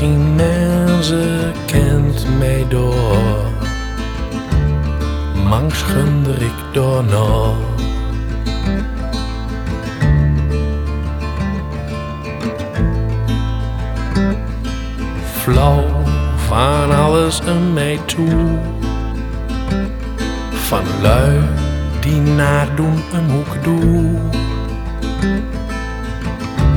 geen mensen kent mij door. Mangs gunder ik door nog. Flauw van alles in mij toe. Van lui die nadoen een hoek doe.